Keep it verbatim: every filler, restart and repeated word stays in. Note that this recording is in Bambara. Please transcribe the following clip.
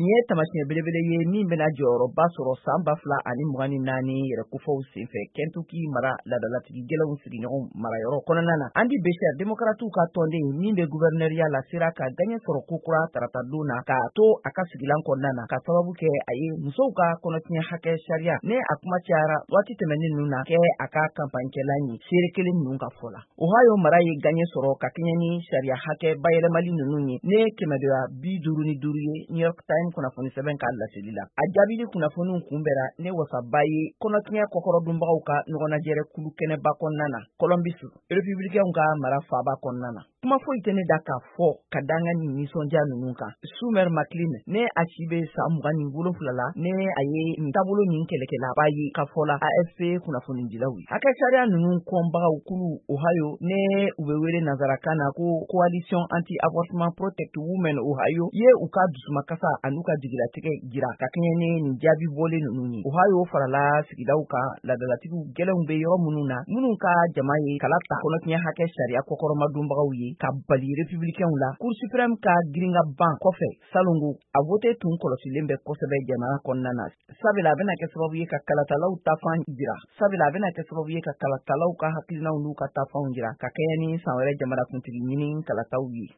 Nin ye tamasiyɛn belebele ye min bɛna jɔyɔrɔba sɔrɔ san ba fila ani mugan ni naani yɛrɛkofaw senfɛ Kentucky mara laadalatigi gɛlɛnw sigiɲɔgɔn marayɔrɔ kɔnɔna na. Andy Beshear démocrates ka tɔnden min bɛ gouverneuria la sera ka gagné sɔrɔ kokura tarata don na k'a to a ka sigilan kɔnɔna na ka sababu kɛ a ye musow ka kɔnɔtiɲɛ hakɛ sariya ne a kuma cayara waati tɛmɛnen ninnu na kɛ a ka kampaɲɛkɛla ye seere kelen ninnu ka fɔ la. Ohio mara ye gagné sɔrɔ ka kɛɲɛ ni sariya hakɛ bayɛlɛmali ninnu ye ne kɛmɛdɔya bi duuru ni duuru ye New York Times kunnafoni sɛbɛn ka laseli la. A jaabili kunnafoniw kunbɛra ne wasaba ye kɔnɔtiɲɛ kɔkɔrɔdonbagaw ka ɲɔgɔnnajɛrɛ kulu kɛnɛba kɔnɔna na Columbus républicains ka mara faaba kɔnɔna na. Kuma foyi tɛ ne da k'a fɔ ka danga ni nisɔndiya ninnu kan. Schumer McLean ne a si bɛ san mugan ni wolonwula la ne a ye nin taabolo nin kɛlɛkɛlaba ye ka fɔ la A F P kunnafonidilaw ye. Hakɛ sariya ninnu kɔnbagaw kulu Ohio ne u bɛ wele nanzarakan na ko Coalition Anti-Avortement Protect Women Ohio ye u ka dusumakasa an'u ka jigilatigɛ jira ka kɛɲɛ ni nin jaabi bɔlen ninnu ye. Ohio farala sigidaw kan laadalatigiw gɛlɛnw bɛ yɔrɔ minnu na minnu ka jama ye kala ta kɔnɔtiɲɛ hakɛ sariya kɔkɔrɔmadonbagaw ye ka bali républicains la. Cour suprême ka girinka ban kɔfɛ salongo a vote tun kɔlɔsilen bɛ kosɛbɛ jamana kɔnɔna na. Sabula a bɛna kɛ sababu ye ka kalatalaw tafan jira. Sabula a bɛna kɛ sababu ye ka kalatalaw ka hakilinaw n'u ka tafanw jira ka kɛɲɛ ni san wɛrɛ jamanakuntigi ɲini kalataw ye.